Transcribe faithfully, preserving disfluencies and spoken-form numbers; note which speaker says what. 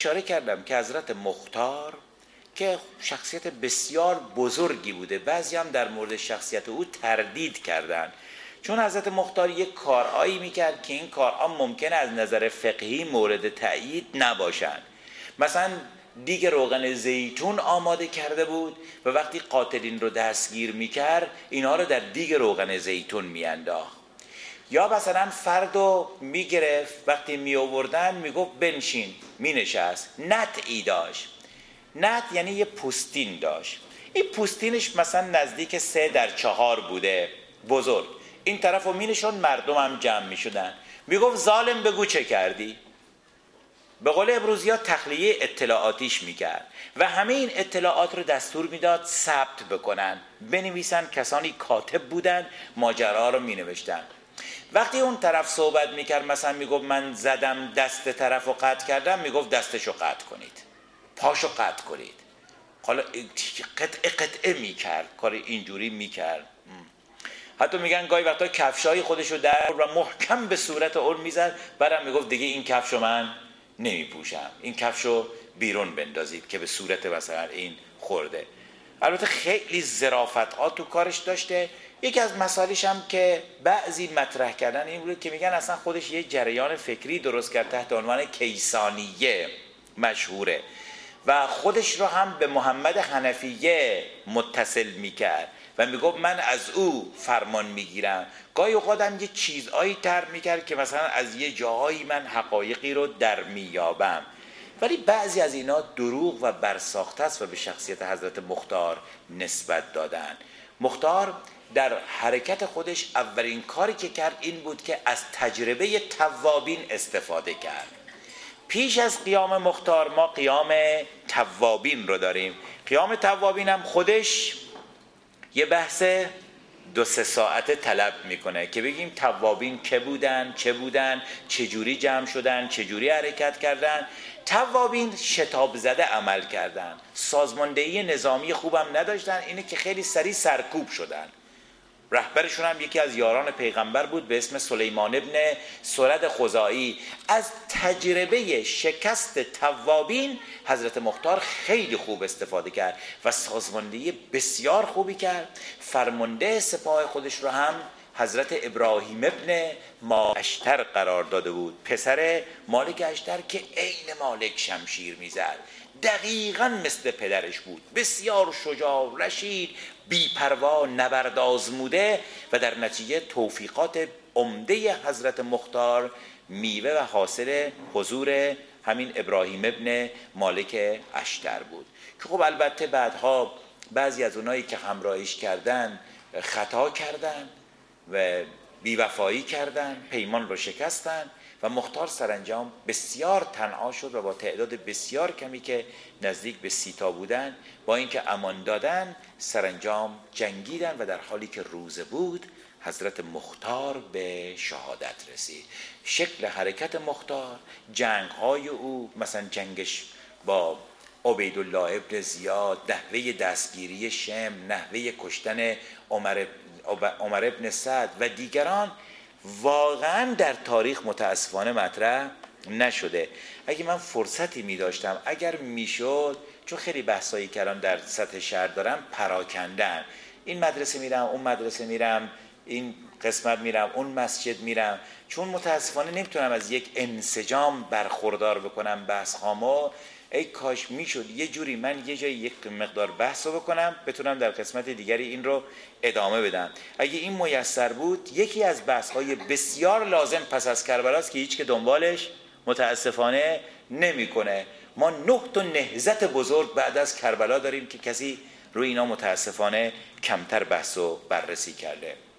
Speaker 1: اشاره کردم که حضرت مختار که شخصیت بسیار بزرگی بوده، بعضی هم در مورد شخصیت او تردید کردن، چون حضرت مختار یک کارهایی میکرد که این کارها ممکنه از نظر فقهی مورد تأیید نباشند. مثلا دیگ روغن زیتون آماده کرده بود و وقتی قاتلین رو دستگیر میکرد اینها رو در دیگ روغن زیتون میانداخت. یا مثلا فرد رو میگرفت وقتی میآوردن میگفت بنشین، مینشست، نطعی داشت. نط یعنی یه پوستین داشت، این پوستینش مثلا نزدیک سه در چهار بوده، بزرگ. این طرف رو مینشون، مردم هم جمع میشدن، میگفت ظالم بگو چه کردی. به قول امروزی ها تخلیه اطلاعاتیش میکرد و همه این اطلاعات رو دستور میداد ثبت بکنن، بنویسن. کسانی کاتب بودن ماجرا رو مینوشتن. وقتی اون طرف صحبت میکرد، مثلا میگفت من زدم دست طرف رو قطع کردم، میگفت دستشو قطع کنید، پاشو قطع کنید. حالا قطعه قطعه میکرد، کار اینجوری میکرد. حتی میگن گاهی وقتا کفشای خودشو در و محکم به صورت اون میزد، بعدم میگفت دیگه این کفشو من نمیپوشم، این کفشو بیرون بندازید که به صورت مثلا این خورده. البته خیلی ظرافت‌ها تو کارش داشته. یکی از مسائلش هم که بعضی مطرح کردن این بود که میگن اصلا خودش یه جریان فکری درست کرد تحت عنوان کیسانیه مشهوره و خودش رو هم به محمد حنفیه متصل میکرد و میگفت من از او فرمان میگیرم. گاهی اوقات هم یه چیزهایی طرح میکرد که مثلا از یه جاهایی من حقایقی رو در میابم، ولی بعضی از اینا دروغ و برساخته است و به شخصیت حضرت مختار نسبت دادن. مختار در حرکت خودش اولین کاری که کرد این بود که از تجربه توابین استفاده کرد. پیش از قیام مختار ما قیام توابین رو داریم. قیام توابین هم خودش یه بحث دو سه ساعته طلب میکنه که بگیم توابین که بودن، چه بودن، چجوری جمع شدن، چجوری حرکت کردن. توابین شتاب زده عمل کردن، سازماندهی نظامی خوبم نداشتن، اینه که خیلی سریع سرکوب شدن. رهبرشون هم یکی از یاران پیغمبر بود به اسم سلیمان ابن سرد خزاعی. از تجربه شکست توابین حضرت مختار خیلی خوب استفاده کرد و سازماندهی بسیار خوبی کرد. فرمانده سپاه خودش رو هم حضرت ابراهیم ابن مالک اشتر قرار داده بود، پسر مالک اشتر که عین مالک شمشیر میزد، دقیقاً مثل پدرش بود، بسیار شجاع، رشید، بی‌پروا، نبرد آزموده و در نتیجه توفیقات عمده حضرت مختار میوه و حاصل حضور همین ابراهیم ابن مالک اشتر بود که خب البته بعدها بعضی از اونایی که همراهیش کردن خطا کردن و بیوفایی کردن، پیمان رو شکستن و مختار سرانجام بسیار تنها شد و با تعداد بسیار کمی که نزدیک به سی تا بودن، با اینکه امان دادن، سرانجام جنگیدن و در حالی که روزه بود حضرت مختار به شهادت رسید. شکل حرکت مختار، جنگ‌های او، مثلا جنگش با عبیدالله ابن زیاد، نحوه دستگیری شم، نحوه کشتن عمر عمر ابن سعد و دیگران، واقعا در تاریخ متاسفانه مطرح نشده. اگه من فرصتی می داشتم، اگر می شد، چون خیلی بحثایی کردم در سطح شهر دارم، پراکندن، این مدرسه میرم، اون مدرسه میرم، این قسمت میرم، اون مسجد میرم، چون متاسفانه نمیتونم از یک انسجام برخوردار بکنم بحث هامو. ای کاش میشد یه جوری من یه جای یک مقدار بحث رو بکنم، بتونم در قسمت دیگری این رو ادامه بدم. اگه این میسر بود، یکی از بحث های بسیار لازم پس از کربلاست که هیچ که دنبالش متاسفانه نمیکنه. ما نه تا نهضت بزرگ بعد از کربلا داریم که کسی روی اینا متاسفانه کمتر بحث و بررسی کرده.